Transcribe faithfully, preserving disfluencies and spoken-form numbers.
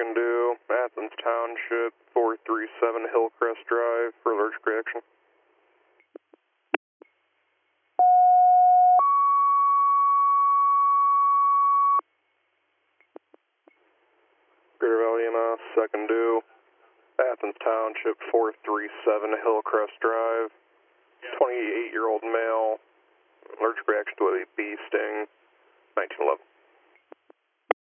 second due, Athens Township, four three seven Hillcrest Drive, for allergic reaction. Greater Valley E M S, second due, Athens Township, four three seven Hillcrest Drive, twenty-eight-year-old male, allergic reaction to a bee sting, nineteen eleven.